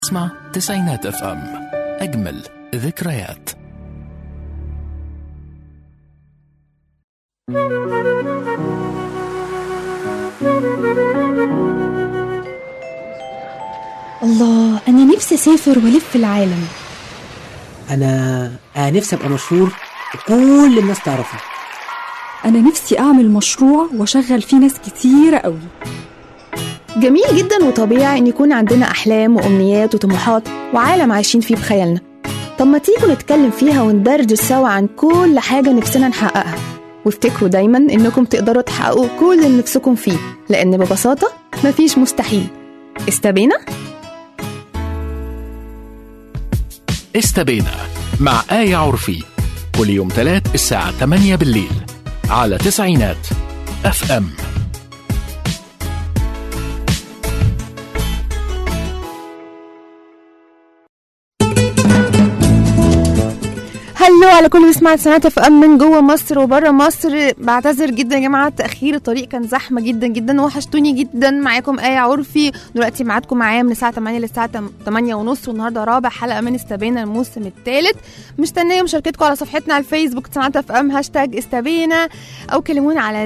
اسمع تسعينات اف ام، أجمل ذكريات. الله، أنا نفسي أسافر وألف العالم. أنا نفسي أبقى مشهور وكل الناس تعرفني. أنا نفسي أعمل مشروع وأشغل فيه ناس كتيرة قوي. جميل جدا وطبيعي إن يكون عندنا أحلام وأمنيات وطموحات وعالم عايشين فيه بخيالنا. طب ما تيجوا نتكلم فيها وندردش سوا عن كل حاجة نفسنا نحققها، وافتكروا دايما إنكم تقدروا تحققوا كل اللي نفسكم فيه، لأن ببساطة مفيش مستحيل. استبينا؟ استبينا مع آية عرفي، كل يوم 3 الساعة 8 بالليل على تسعينات اف ام. هلو على كل بيسمع تسعينات اف ام من جوه مصر وبره مصر. بعتذر جدا يا جماعه تاخير الطريق، كان زحمه جدا جدا، وحشتوني جدا. معاكم آية عرفي، دلوقتي ميعادكم معايا من الساعه 8 للساعه 8:30، والنهارده رابع حلقه من استبينا الموسم الثالث. مستنيه مشاركتكم على صفحتنا على الفيسبوك تسعينات اف ام #استبينا، او كلمونا على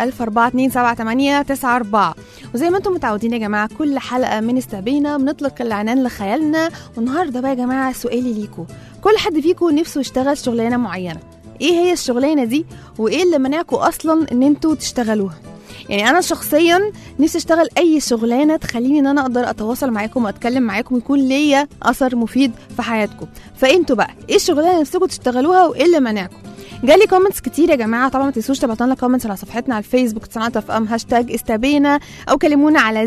010427894. وزي ما انتم متعودين يا جماعه، كل حلقه من استبينا بنطلق العنان لخيالنا. والنهارده بقى يا جماعه سؤالي ليكم، كل حد فيكم نفسه يشتغل شغلانه معينه. ايه هي الشغلانه دي، وايه اللي منعكم اصلا ان انتوا تشتغلوها؟ يعني انا شخصيا نفسي اشتغل اي شغلانه تخليني ان انا اقدر اتواصل معاكم واتكلم معاكم ويكون ليا اثر مفيد في حياتكم. فانتوا بقى ايه الشغلانه نفسكم تشتغلوها وايه اللي منعكم؟ جالي كومنتس كتير يا جماعه، طبعا ما تنسوش تبعتوا لنا كومنتس على صفحتنا على الفيسبوك تسعينات اف ام #استبينا، او كلمونا على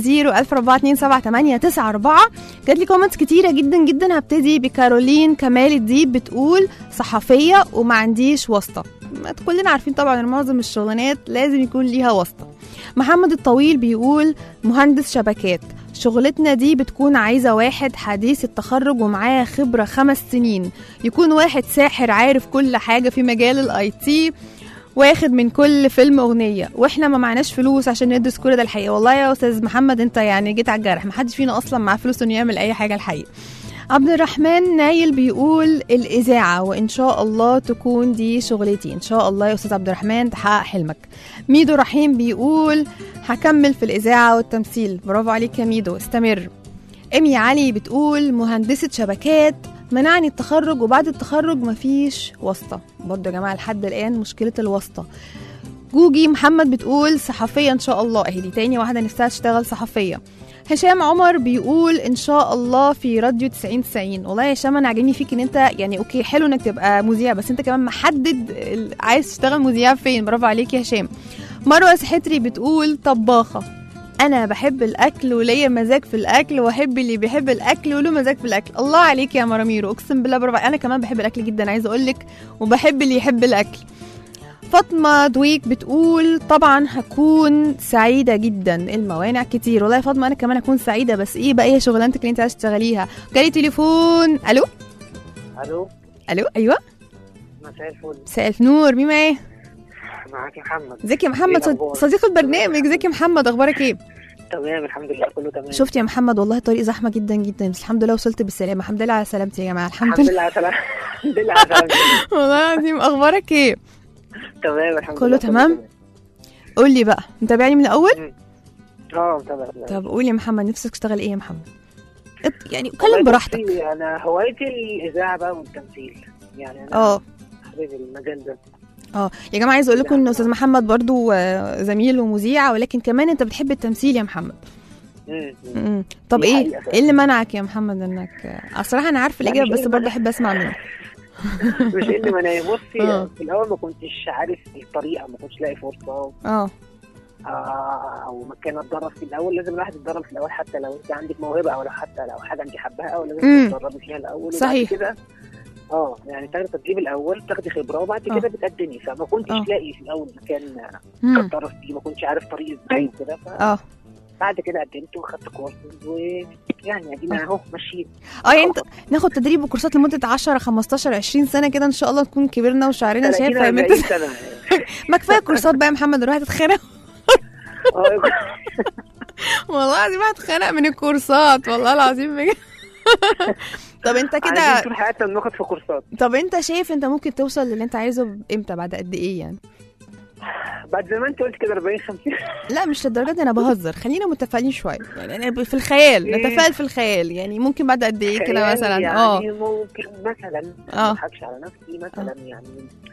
010427894. جات لي كومنتس كتيره جدا جدا. هبتدي بكارولين كمال الديب، بتقول صحفيه وما عنديش واسطه. كلنا عارفين طبعا ان معظم الشغلانات لازم يكون ليها واسطه. محمد الطويل بيقول مهندس شبكات، شغلتنا دي بتكون عايزة واحد حديث التخرج ومعاه خبرة 5 سنين، يكون واحد ساحر عارف كل حاجة في مجال الاي تي، واخد من كل فيلم اغنية، واحنا ما معناش فلوس عشان ندرس كل ده الحقيقة. والله يا استاذ محمد انت يعني جيت على الجرح، محدش فينا اصلا معاه فلوس انه يعمل اي حاجة الحقيقة. عبد الرحمن نايل بيقول الإذاعة، وإن شاء الله تكون دي شغلتي. إن شاء الله يا أستاذ عبد الرحمن تحقق حلمك. ميدو رحيم بيقول هكمل في الإذاعة والتمثيل. برافو عليك يا ميدو، استمر. إمي علي بتقول مهندسة شبكات، منعني التخرج وبعد التخرج مفيش واسطة. برضو يا جماعة لحد الآن مشكلة الواسطة. جوجي محمد بتقول صحفية إن شاء الله، أهي دي تاني واحدة نفسها تشتغل صحفية. هشام عمر بيقول ان شاء الله في راديو 90. والله يا هشام انا عاجبني فيك ان انت يعني اوكي حلو انك تبقى مذيع، بس انت كمان محدد عايز تشتغل مذيع فين. برافو عليك يا هشام. مروه سحتري بتقول طباخه، انا بحب الاكل وليا مزاج في الاكل، واحب اللي بيحب الاكل وله مزاج في الاكل. الله عليك يا مراميرو، اقسم بالله برافو. انا كمان بحب الاكل جدا عايزه اقول لك، وبحب اللي يحب الاكل. فاطمة دويك بتقول طبعا هكون سعيدة جدا، الموانع كتير. والله يا فاطمة أنا كمان هكون سعيدة، بس إيه بقى هي شغلانتك اللي أنت عايزة تشتغليها؟ جالي تليفون. ألو ألو أيوة مساء الفل. مساء النور، مين معايا؟ معاك يا محمد. ازيك يا محمد صديق البرنامج؟ ازيك يا محمد، أخبارك إيه؟ تمام الحمد لله كله تمام. شفت يا محمد والله الطريق زحمة جدا جدا، بس الحمد لله وصلت بالسلامة. الحمد لله على سلامتي يا جماعة. الحمد لله على سلامتي. الحمد لله على سلامتي. والله العظيم. أخبارك إيه؟ تمام الحمد كله لله تمام. قول لي بقى، متابعني من الاول؟ متابع. طب قول يا محمد نفسك تشتغل ايه يا محمد؟ يعني اتكلم براحتك. انا هوايتي الاذاعه بقى والتمثيل، يعني انا حبيبي المجال ده. يا جماعه عايز اقول لكم ان استاذ محمد برضو زميل ومذيع، ولكن كمان انت بتحب التمثيل يا محمد. طب ايه اللي منعك يا محمد انك الصراحه انا عارفه الاجابه، بس برضه احب اسمع منك. مش اللي منعي، بصي في الاول ما كنتش عارف الطريقه، ما كنتش لاقي فرصه او مكان اتدرب في الاول. لازم الواحد يتدرب في الاول، حتى لو انت عندك موهبه او لو حتى لو حاجه انت حباها، او لازم تتدربي فيها الاول. صحيح كده يعني تاخدي تدريب الاول، تاخدي خبره، وبعد كده بتقدمي. فما كنتش لاقي في الاول مكان اتدرب فيه، ما كنتش عارف طريقه ازاي وكده. بعد كده قدمت وخدت كورسز، ويعني ادينا اهو ماشيين. يعني انت ناخد تدريب وكورسات لمده 10 15 20 سنه كده ان شاء الله نكون كبرنا وشعرنا شايف. ما كفايه كورسات بقى يا محمد، الواحد اتخانق. والله العظيم هتخانق من الكورسات، والله العظيم بجد. طب انت كده عايزين طول حياتنا بناخد في كورسات. طب انت شايف انت ممكن توصل للي انت عايزه امتى، بعد قد ايه يعني؟ بعد زي ما انت قلت كده 40 50. لا مش للدرجه دي، انا بهزر، خلينا متفائلين شويه يعني، انا في الخيال نتفائل في الخيال يعني. ممكن بعد قد ايه كده مثلا؟ يعني ممكن مثلا ما اضحكش على نفسي مثلا يعني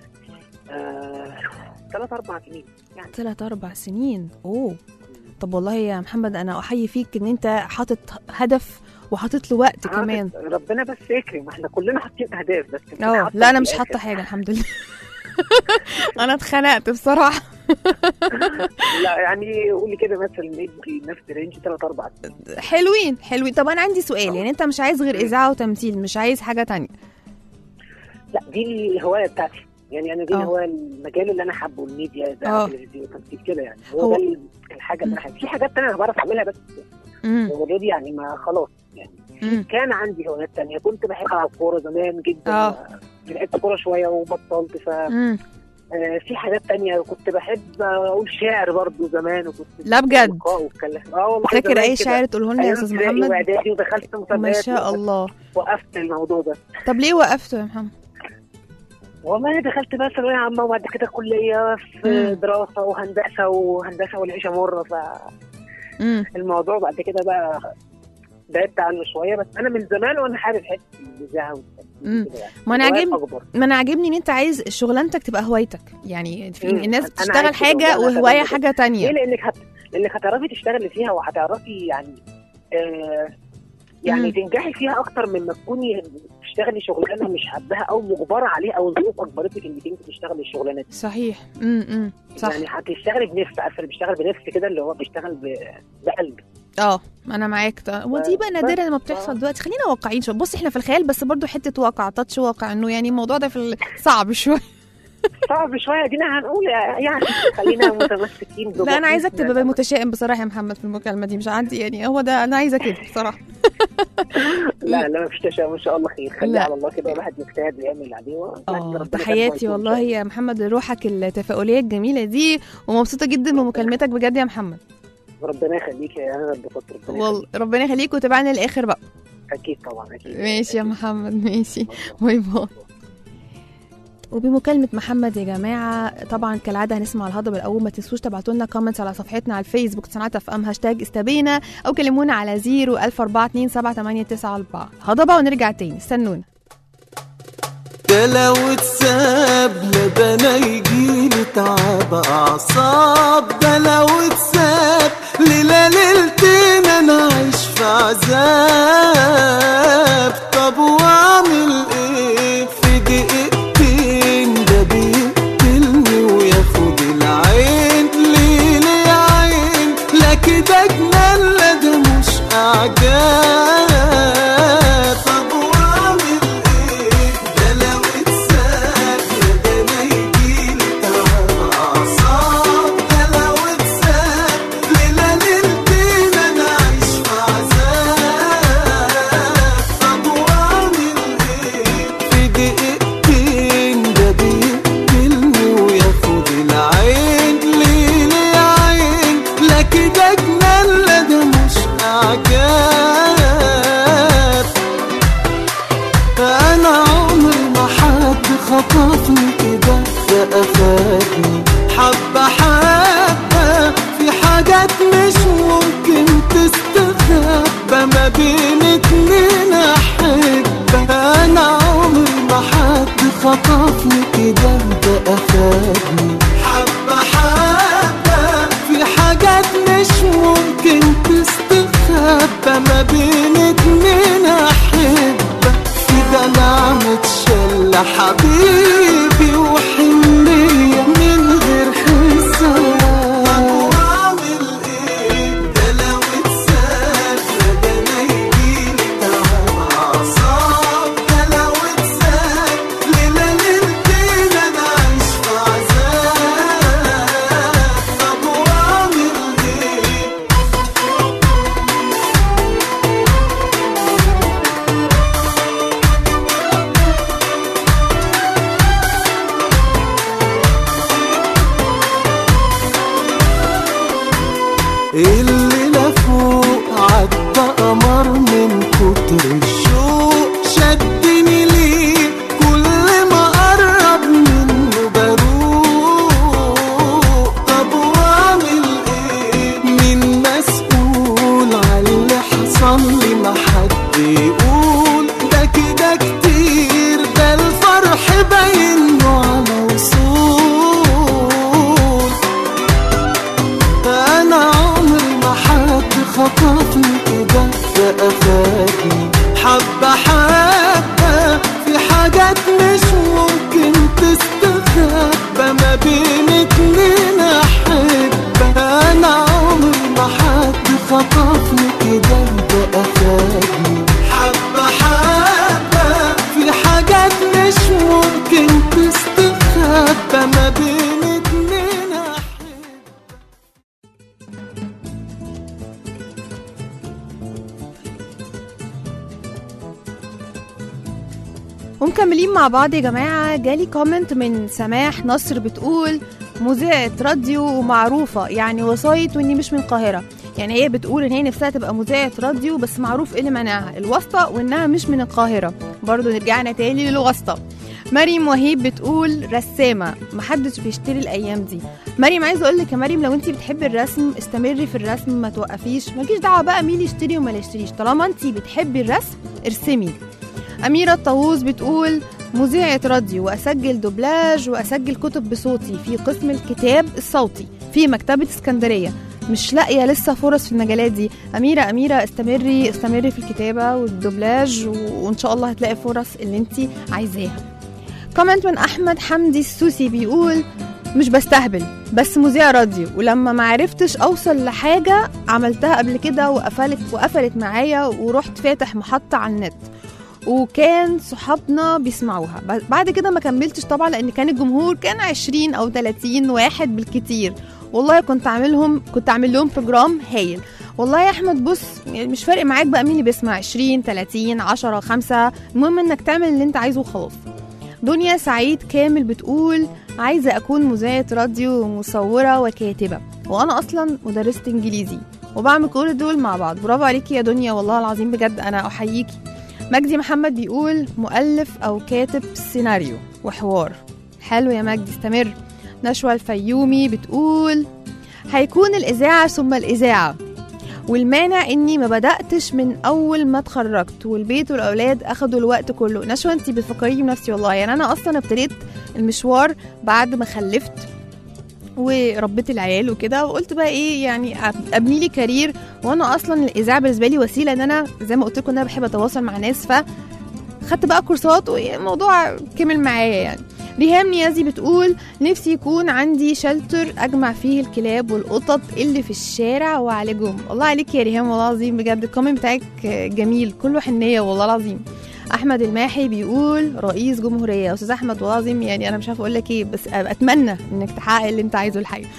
3-4 سنين يعني. 3-4 سنين. اوه طب والله يا محمد انا احيي فيك ان انت حاطط هدف وحاطط له وقت كمان. ربنا بس يكرم، احنا كلنا حاطين اهداف بس. لا انا مش حاطه حاجه الحمد لله. انا اتخنقت بصراحه. لا يعني قولي كده مثلا نفس رينج 3-4 سنين. حلوين. طب انا عندي سؤال، يعني انت مش عايز غير اذاعه وتمثيل، مش عايز حاجه تانية؟ لا دي الهوايه بتاعتي يعني، انا دي هو المجال اللي انا حابه، الميديا اذاعه تلفزيون تمثيل كده يعني. هو ده الحاجه اللي انا حابه. في حاجات تانية انا بعرف اعملها بس اوريدي يعني، ما خلاص يعني. كان عندي هوايات تانية، كنت بحب العب كوره زمان جدا. لعبت كوره شويه وبطلت. في حاجات تانية كنت بحب اقول شعر برضو زمان، وكنت لا بجد والله فاكر اي شعر تقوله لنا يا استاذ محمد؟ واعدادي ودخلت مسابقات ما شاء الله. وقفت الموضوع ده. طب ليه وقفته يا محمد؟ والله دخلت بقى ثانويه عامه وبعد كده كليه في دراسه وهندسه والعيشه مره. الموضوع بعد كده بقى بعدت عنه شويه، بس انا من زمان وانا حابب حته الاذاعه يعني. ما انا عاجبني ان انت عايز شغلانتك تبقى هوايتك يعني. في الناس بتشتغل حاجه وهوايه حاجه تانية. ليه؟ لانك هتعرفي تشتغلي فيها وهتعرفي يعني يعني تنجحي فيها اكتر من ما تكوني تشتغلي شغلانه مش حاباها او مجبره عليها او ظروف اجبرتك انك انت تشتغلي الشغلانه دي. صحيح. صح. يعني هتشتغلي بنفس، عارفه اللي بيشتغل بنفس كده اللي هو بيشتغل بقلب. انا معاك. ودي بقى نادرا لما بتحصل دلوقتي. خلينا واقعيين شويه. بص احنا في الخيال بس برضو حته واقع، تاتش واقع، انه يعني الموضوع ده صعب شويه. دينا هنقول يعني خلينا متمسكين. لا انا عايزك تبقى متشائم بصراحه يا محمد في المكالمه دي، مش عندي يعني، هو ده انا عايزه كده بصراحه. لا مفيش تشاؤم ان شاء الله خير. خلي على الله كده، الواحد يجتهد ويعمل اللي عليه. تحياتي والله يا محمد لروحك التفاؤليه الجميله دي، ومبسوطه جدا بمكالمتك بجد يا محمد. ربنا يخليك يا انا اتبسطت. والله ربنا يخليك وتابعنا للاخر بقى. اكيد طبعا اكيد. ماشي يا محمد، ماشي، باي باي. وبمكالمة محمد يا جماعة طبعا كالعادة هنسمع الهضبة الأول. ما تنسوش تبعتوا لنا كومنتس على صفحتنا على الفيسبوك صناعة ام #استبينا، أو كلمونا على 014278994 هضبة. ونرجع تاني، استنونا. ده لو اتساب لبنا يجيلي تعب أعصاب، ده لو اتساب ليلتين أنا عايش في عذاب. طب وأعمل إيه في دقيقتين؟ ده بيقتلني وياخد العين. ليه يا عين؟ لا كده جنان، لا ده مش أعجاب. خطفني كده ده أفادني حبة حبة. في حاجات مش ممكن تستخبى ما بين اتنين أحبة. أنا عمري ما حد خطفني كده ده أفادني حبة حبة. في حاجات مش ممكن تستخبى ما بين اتنين أحبة. في دلع متشل حبيبي وحنية من غير حساب. وأعمل إيه؟ ده لو اتساب ده أنا يجيلي تعب أعصاب. ده لو اتساب ليلتين أنا عايش في عذاب. طب وأعمل إيه؟ بيقول ده كده كتير، ده الفرح باين له على وصول. انا عمري ما حد خطفني كده، ده افادني حبة حبة في حاجات مش ممكن تستخبى ما بين اتنين احبة. انا عمري ما حد خطفني كده، ده افادني حبة حبة في حاجات مش ممكن تستخبى ما بين اتنين احبة. ومكملين مع بعض يا جماعة. جالي كومنت من سماح نصر بتقول مذيعة راديو ومعروفة، يعني وسايط واني مش من القاهرة. يعني هي بتقول ان هي نفسها تبقى مذيعة راديو بس معروف ايه اللي منعها، الواسطة وانها مش من القاهرة. برضو نرجعنا تاني للواسطة. مريم وهيب بتقول رسامة، محدش بيشتري الايام دي. مريم عايزه اقول لك يا مريم، لو انتي بتحبي الرسم استمري في الرسم، ما توقفيش، مالكيش دعوه بقى مين يشتري وما يشتريش، طالما انتي بتحبي الرسم ارسمي. أميرة الطاووس بتقول مذيعة راديو وأسجل دوبلاج وأسجل كتب بصوتي في قسم الكتاب الصوتي في مكتبة اسكندرية. مش لاقية لسه فرص في المجالات دي. أميرة استمري في الكتابة والدوبلاج وإن شاء الله هتلاقي فرص اللي انتي عايزاها. كومنت من أحمد حمدي السوسي بيقول مش بستهبل بس مذيع راديو، ولما ما عرفتش أوصل لحاجة عملتها قبل كده وقفلت معايا ورحت فاتح محطة على النت وكان صحابنا بيسمعوها. بعد كده ما كملتش طبعا لان كان الجمهور كان 20 أو 30 واحد بالكتير. والله كنت اعمل لهم بروجرام هايل. والله يا احمد بص، مش فارق معاك بقى مين اللي بيسمع، 20 30 10 5، المهم انك تعمل اللي انت عايزه وخلاص. دنيا سعيد كامل بتقول عايزه اكون مذيعة راديو ومصوره وكاتبه، وانا اصلا مدرسة انجليزي وبعمل كل دول مع بعض. برافو عليكي يا دنيا، والله العظيم بجد انا احييكي. مجدي محمد بيقول مؤلف أو كاتب سيناريو وحوار. حلو يا مجدي، استمر. نشوى الفيومي بتقول هيكون الإذاعة ثم الإذاعة، والمانع إني ما بدأتش من أول ما اتخرجت والبيت والأولاد أخدوا الوقت كله. نشوى انتي بتفكريني بنفسي والله، يعني أنا أصلا ابتديت المشوار بعد ما خلفت وربيت العيال وكده، وقلت بقى ايه يعني ابني لي كارير. وانا اصلا الاذاعه بالنسبه لي وسيله ان انا زي ما قلت لكم ان انا بحب اتواصل مع ناس، فخدت بقى كورسات والموضوع كمل معايا يعني. ريهام نيازي بتقول نفسي يكون عندي شلتر اجمع فيه الكلاب والقطط اللي في الشارع واعالجهم. الله عليك يا ريهام، والله العظيم بجد الكومنت بتاعك جميل كله حنيه والله العظيم. احمد الماحي بيقول رئيس جمهوريه. يا استاذ احمد والله العظيم يعني انا مش عارفه اقول لك ايه، بس اتمنى انك تحقق اللي انت عايزه الحقيقه.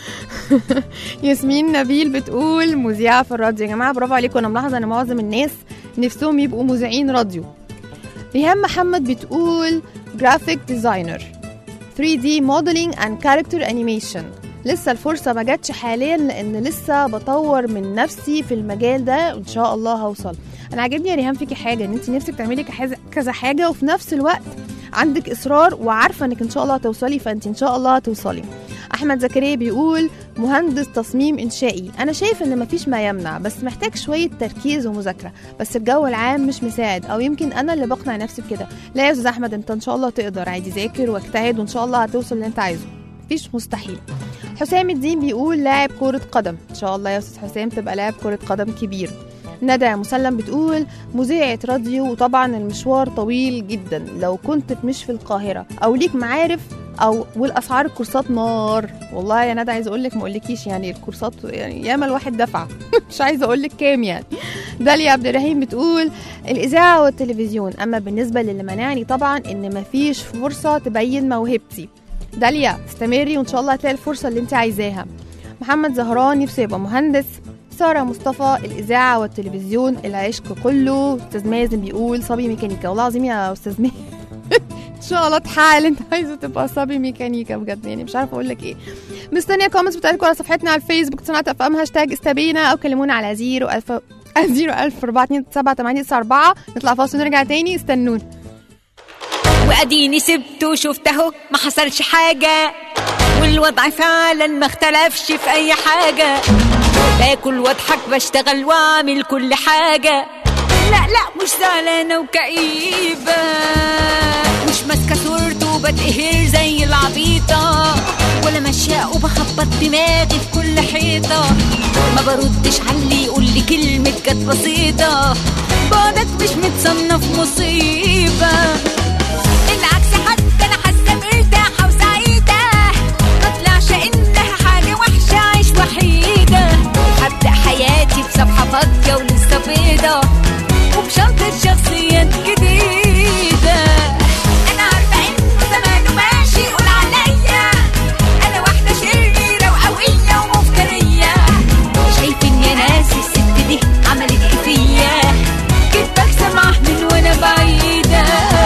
ياسمين نبيل بتقول مذيعه في الراديو. يا جماعه برافو عليكم، انا ملاحظه ان معظم الناس نفسهم يبقوا مذيعين راديو. ريهام محمد بتقول جرافيك ديزاينر 3D modeling and character animation. لسه الفرصة ما جاتش حاليا لان لسه بطور من نفسي في المجال ده وان شاء الله هوصل. انا عاجبني يا ريهام فيكي حاجة ان انت نفسك تعملي كذا حاجة وفي نفس الوقت عندك اصرار وعارفة انك ان شاء الله هتوصلي، فانت ان شاء الله هتوصلي. احمد زكريا بيقول مهندس تصميم انشائي. انا شايف ان مفيش ما يمنع بس محتاج شوية تركيز ومذاكرة، بس الجو العام مش مساعد او يمكن انا اللي بقنع نفسي بكده. لا يا استاذ احمد، انت ان شاء الله تقدر عادي، ذاكر واجتهد وان شاء الله هتوصل اللي انت عايزه، مفيش مستحيل. حسام الدين بيقول لاعب كرة قدم. ان شاء الله يا استاذ حسام تبقى لاعب كرة قدم كبير. ندى مسلم بتقول مذيعة راديو، وطبعا المشوار طويل جدا لو كنت مش في القاهرة او ليك معارف او والاسعار الكورسات نار. والله يا ندى عايزه اقول لك ما اقولكيش يعني الكورسات يعني ياما الواحد دفع مش عايزه اقول لك كام يعني. داليا عبد الرحيم بتقول الاذاعه والتلفزيون، اما بالنسبه للي منعني طبعا ان مفيش فرصه تبين موهبتي. داليا استمري وان شاء الله هتلاقي الفرصه اللي انت عايزاها. محمد زهران نفسه يبقى مهندس. سارة مصطفى الإذاعة والتلفزيون العشق كله. أستاذ مازن بيقول صبي ميكانيكا. والله العظيم يا أستاذ مازن إن شاء الله تحقق اللي أنت عايزه تبقى صبي ميكانيكا بجد، يعني مش عارفة أقول لك إيه. مستنية كومنتس بتاعتكم على صفحتنا على الفيسبوك صناعة أفهم #استبينا أو كلمونا على 010427894. نطلع فاصل ونرجع تاني، استنون. وأديني سبته وشفته ما حصلش حاجة، والوضع فعلا ما اختلفش في أي حاجة. باكل واضحك بشتغل واعمل كل حاجة، لا لا مش زعلانة وكئيبة، مش ماسكة صورته وبتقهر زي العبيطة، ولا ماشية وبخبط دماغي في كل حيطة، ما بردش على اللي يقول لي كلمة جت بسيطة، بعدك مش متصنف مصيبة، بالعكس حتى أنا حاسة مرتاحة وسعيدة، مطلعش إنها حاجة وحشة عيش وحيدة، هبدأ حياتي بصفحة فاضية ولسه بيضة وبشنطة شخصيات جديدة. أنا عارفة إنه زمانه ماشي يقول عليا أنا واحدة شريرة وقوية ومفترية، شايفين يا ناس الست دي عملت إيه فيا، كنت بسمع من وأنا بعيدة.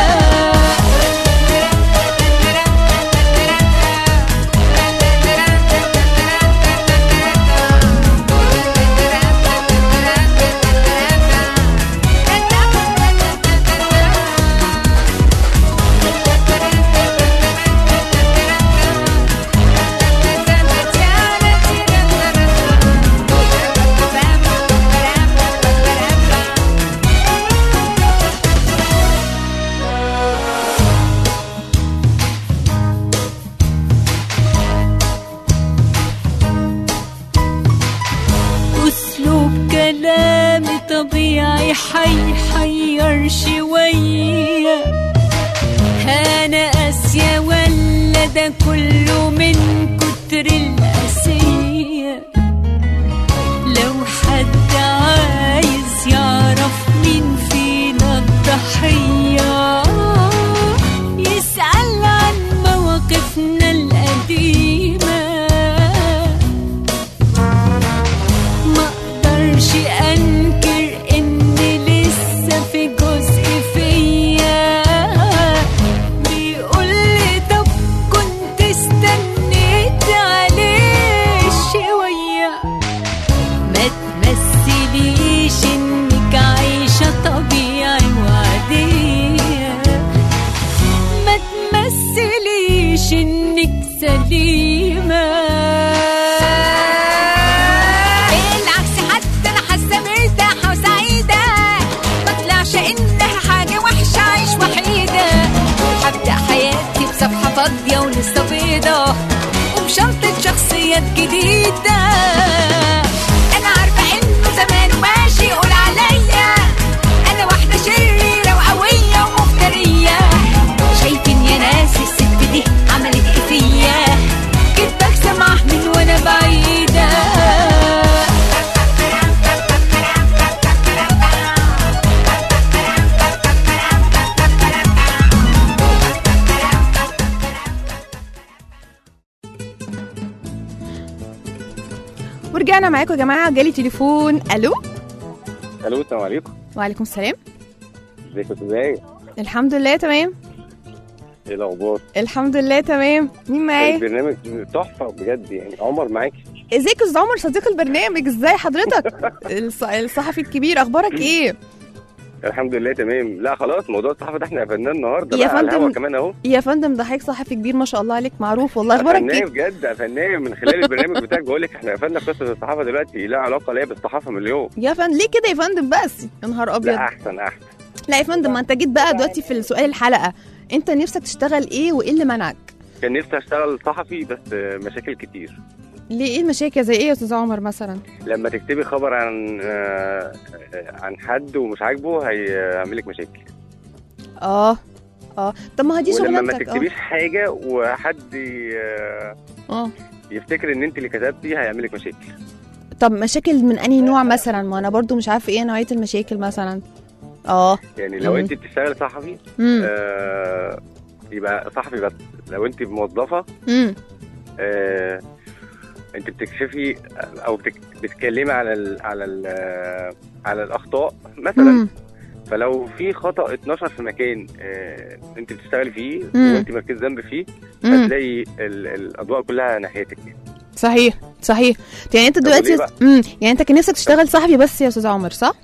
كلامي طبيعي حيحير شوية، أنا قاسية ولا ده كله من كتر القاسية، لو حد عايز يعرف مين فينا الضحية يسأل عن مواقفنا القديمة، أنكر إن لسه في جزء فيا بيقولي طب كنت استنيت عليه شوية، ما تمثليش إنك عايشة طبيعي وعادية، ما تمثليش إنك سليمة، إنها حاجة وحشة عيش وحيدة، هبدأ حياتي بصفحة فاضية ولسه بيضة وبشنطة شخصيات جديدة. أنا عارفة إنه زمانه ماشي يقول عليا أنا واحدة شريرة وقوية ومفترية، شايفين يا ناس الست دي عملت إيه فيا، كنت بسمع من وأنا بعيدة. ورجعنا معاكم يا جماعه، جالي تليفون. الو السلام عليكم. وعليكم السلام. ازيك يا استاذ؟ الحمد لله تمام. ايه الاخبار؟ الحمد لله تمام. مين معايا؟ البرنامج تحفه بجد، يعني عمر معاكي. ازيك يا استاذ عمر صديق البرنامج؟ ازاي حضرتك؟ الصحفي الكبير، اخبارك ايه؟ الحمد لله تمام. لا خلاص موضوع الصحافه ده احنا قفلناه النهارده يا بقى على فندم. كمان اهو يا فندم ده حضرتك صحفي كبير ما شاء الله عليك، معروف والله. اخبارك ايه؟ بجد قفلناه من خلال البرنامج بتاعك، بقول لك احنا قفلنا قصه الصحافه دلوقتي، لا علاقه ليا بالصحافه من اليوم. يا فندم ليه كده يا فندم بس؟ يا نهار ابيض. لا احسن. لا يا فندم، ما انت جيت بقى دلوقتي في السؤال الحلقه، انت نفسك تشتغل ايه وايه اللي منعك؟ كان نفسي اشتغل صحفي بس مشاكل كتير. ليه؟ ايه المشاكل؟ زي ايه يا استاذ عمر مثلا؟ لما تكتبي خبر عن حد ومش عاجبه هيعمل لك مشاكل. طب ما دي شغلانتك. ولما ما تكتبيش حاجه وحد يفتكر ان انت اللي كتبتي هيعمل لك مشاكل. طب مشاكل من انهي نوع مثلا؟ ما انا برضو مش عارفه ايه نوعيه المشاكل مثلا. يعني لو انت بتشتغل صحفي يبقى صحفي بس. لو انت موظفه انت بتكشفي او بتتكلمي على الاخطاء مثلا. فلو في خطأ اتنشر في مكان انت بتشتغلي فيه وانت مركز ذنب فيه هتلاقي الاضواء كلها ناحيتك. صحيح. يعني انت دلوقتي يعني انت كان نفسك تشتغل صحفي بس يا استاذ عمر، صح؟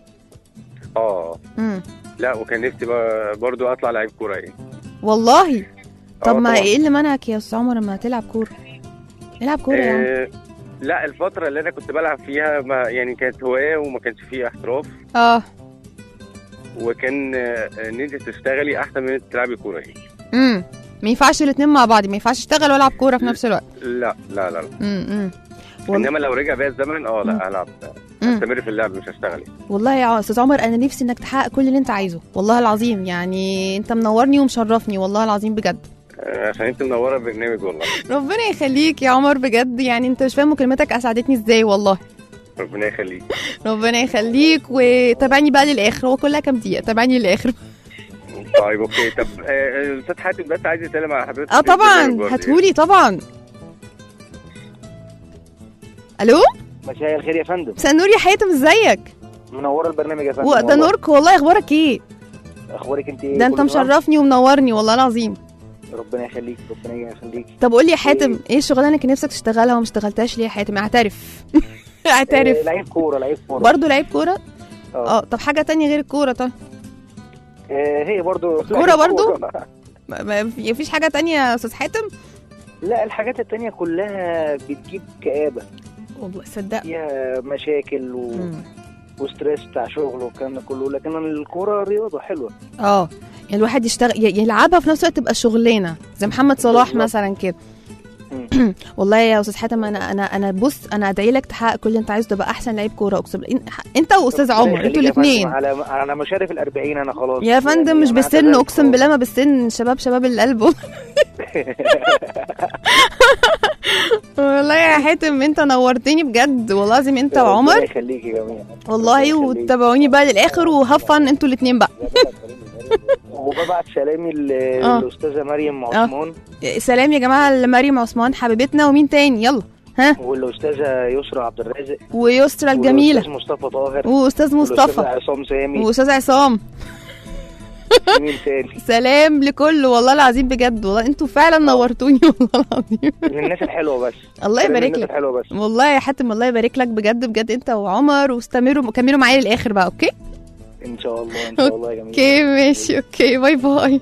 لا وكان نفسي برضو اطلع لعيب كوره يعني. والله؟ طب ما ايه اللي منعك يا استاذ عمر لما تلعب كوره؟ العب كوره يعني. لا الفتره اللي انا كنت بلعب فيها يعني كانت هوايه وما كانش فيها احتراف. وكان ان انت تشتغلي احسن من ان انت تلعبي كوره. ما ينفعش الاثنين مع بعض، ما ينفعش اشتغل والعب كوره في نفس الوقت. لا لا لا. انما لو رجع بيا الزمن لا هلعب، استمر في اللعب مش هشتغل. والله يا استاذ عمر انا نفسي انك تحقق كل اللي انت عايزه، والله العظيم يعني انت منورني ومشرفني والله العظيم بجد. عشان انت منوره البرنامج والله. ربنا يخليك يا عمر بجد، يعني انت مش فاهم مكالمتك اسعدتني ازاي والله. ربنا يخليك. ربنا يخليك، وتابعني بقى للاخر، هو كلها كام دقيقه، تابعني للاخر. طيب اوكي. طب الاستاذ حاتم بس عايز يسلم على حضرتك. طبعا هاتهولي طبعا. الو مساء الخير يا فندم. مساء النور يا حاتم، ازيك؟ منور البرنامج يا فندم. وده نورك والله. اخبارك ايه؟ اخبارك انت ايه؟ ده انت مشرفني ومنورني والله العظيم. ربنا يخليك ربنا يخليك. طب قول لي يا حاتم ايه الشغلانه اللي نفسك تشتغلها وما اشتغلتهاش ليه يا حاتم؟ اعترف. اعترف. لعيب كوره برضه لعيب كوره. طب حاجه تانية غير الكوره؟ طيب هي برضه كوره برضه. ما فيش حاجه تانية يا استاذ حاتم؟ لا الحاجات التانية كلها بتجيب كآبة والله صدق، فيها مشاكل وستريس بتاع شغل والكلام ده كله، لكن الكوره رياضه حلوه. الواحد يشتغل يلعبها في نفس الوقت تبقى شغلانه زي محمد صلاح مثلا كده. والله يا استاذ حاتم انا بص، انا ادعي لك تحقق كل اللي انت عايزه، تبقى احسن لعيب كوره اقسم بالله. انت واستاذ عمر انتوا الاثنين على مشارف ال40 انا خلاص يا فندم يعني مش بالسن اقسم بالله، ما بالسن، شباب القلب. والله يا حاتم انت نورتني بجد والله العظيم، انت وعمر. الله يخليك يا جميل والله. وتابعوني بقى للاخر وهفن انتوا الاثنين بقى. وببعت سلامي للاستاذه مريم عثمان. سلام يا جماعه لمريم عثمان حبيبتنا. ومين تاني؟ يلا ها. والاستاذه يسرا عبد الرازق ويسرا الجميله واستاذ مصطفى طاهر واستاذ مصطفى عصام سامي واستاذ عصام. مين تاني؟ سلام لكل والله العظيم بجد، والله انتوا فعلا نورتوني والله العظيم. الناس الحلوه بس. الله يبارك لك والله يا حاتم، الله يبارك لك بجد بجد انت وعمر، واستمروا كملوا معايا للاخر بقى. اوكي ان شاء الله ان شاء الله يا جميل. اوكي ماشي اوكي باي باي.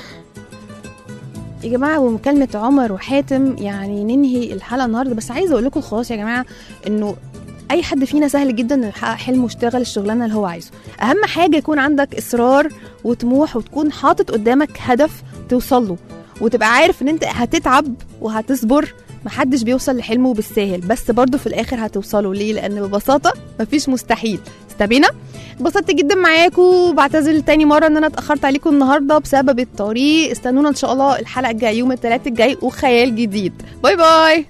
يا جماعه ومكالمه عمر وحاتم يعني ننهي الحلقه النهارده، بس عايزه اقول لكم خلاص يا جماعه انه اي حد فينا سهل جدا انه يحقق حلمه ويشتغل الشغلانه اللي هو عايزه. اهم حاجه يكون عندك اصرار وطموح، وتكون حاطط قدامك هدف توصل له، وتبقى عارف ان انت هتتعب وهتصبر. محدش بيوصل لحلمه بالساهل، بس برضو في الاخر هتوصلوا. ليه؟ لان ببساطه مفيش مستحيل. استبينا. اتبسطت جدا معاكم، وبعتذر تاني مره ان انا اتاخرت عليكم النهارده بسبب الطريق. استنونا ان شاء الله الحلقه الجايه يوم الثلاث الجاي وخيال جديد. باي باي.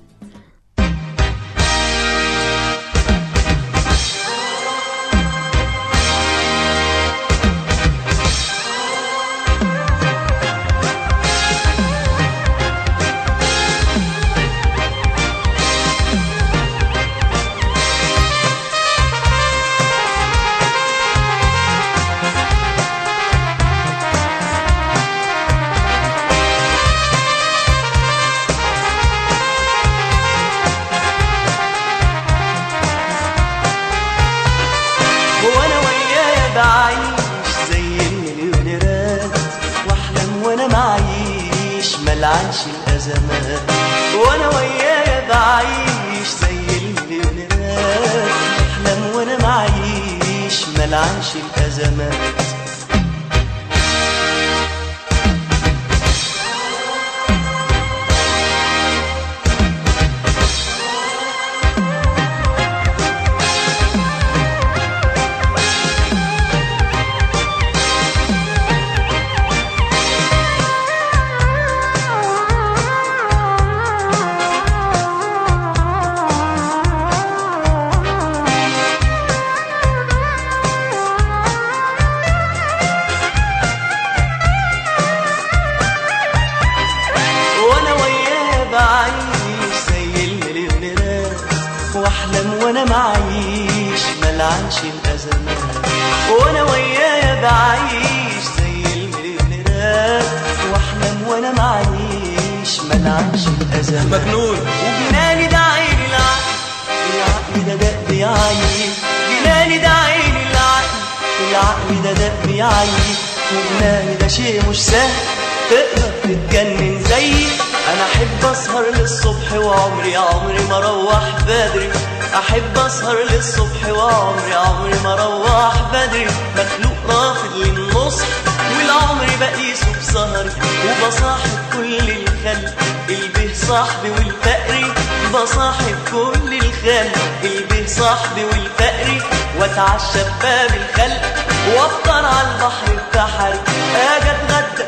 ملعنش الأزمات، وأنا ويايا بعيش زي المليونيرات. أحلم وأنا معيش ملعنش الأزمات. وانا معيش ملعنش الازمات، وانا ويايا بعيش زي المليونيرات. واحلم وانا معيش ملعنش الازمات. مجنون وجناني ده عيني العقل ده دق يعيش. جناني ده عيني العقل ده دق يعيش. وجناني ده شيء مش سهل تقدر تتجنن زيي. انا احب اسهر للصبح وعمري ما اروح بدري. احب اسهر للصبح وعمري عمري ما اروح بدري، مخلوق رافض للنصح والعمر بقيسه بسهري، وبصاحب كل الخلق البه صاحبي والفقري، بصاحب كل الخلق البه صاحبي والفقري، واتعشى بباب الخلق وافطر على البحر البحري، اجي اتغدى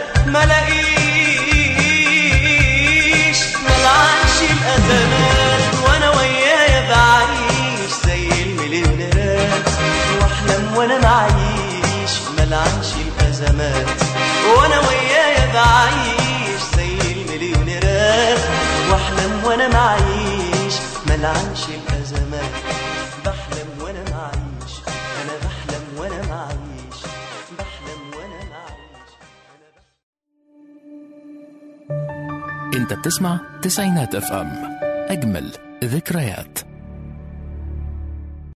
ملاقيش ملعنش الازمات، وانا ويايا بعيش زي المليونيرات، واحلم وانا معيش ملعنش الازمات، وانا ويايا بعيش زي المليونيرات، واحلم وانا معيش ملعنش الازمات، بحلم وانا معيش، انا بحلم وانا معيش، بحلم وانا معيش. انت بتسمع تسعينات اف ام، اجمل ذكريات.